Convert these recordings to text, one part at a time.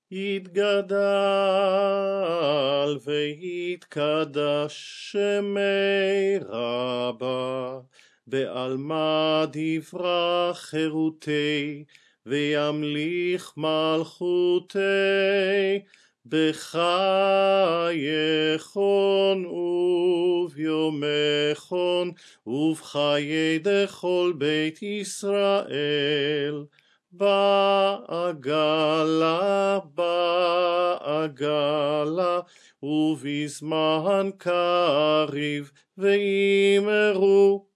יתגדל ויתקדש שמי רבה, בעלמא דברה חירותי, וימליך מלכותי, בחייכון וביומכון, ובחיי דכל בית ישראל. בעגלה, בעגלה, ובזמן קריב, ואמרו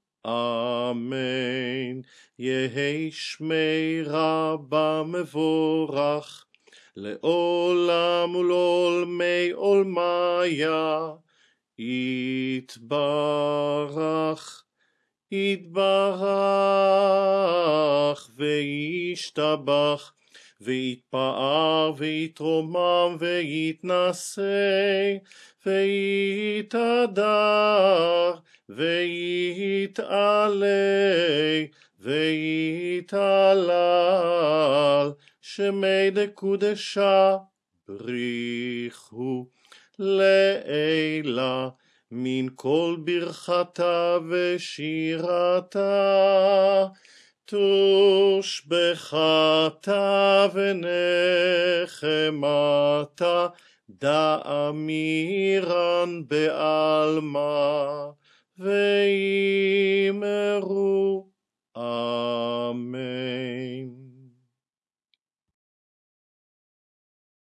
אמן. יהי שמי רבה מבורך, לעולם ולעולמי עולמיה, יתברך. יתברך וישתבח, ויתפאר ויתרומם ויתנשא, ויתהדר ויתעלה ויתהלל, שמי דקודשה בריחו לעילה, מן כל ברכתה ושירתה, תושבחתה ונחמתה, דאמירן בעלמא, ואמרו אמן.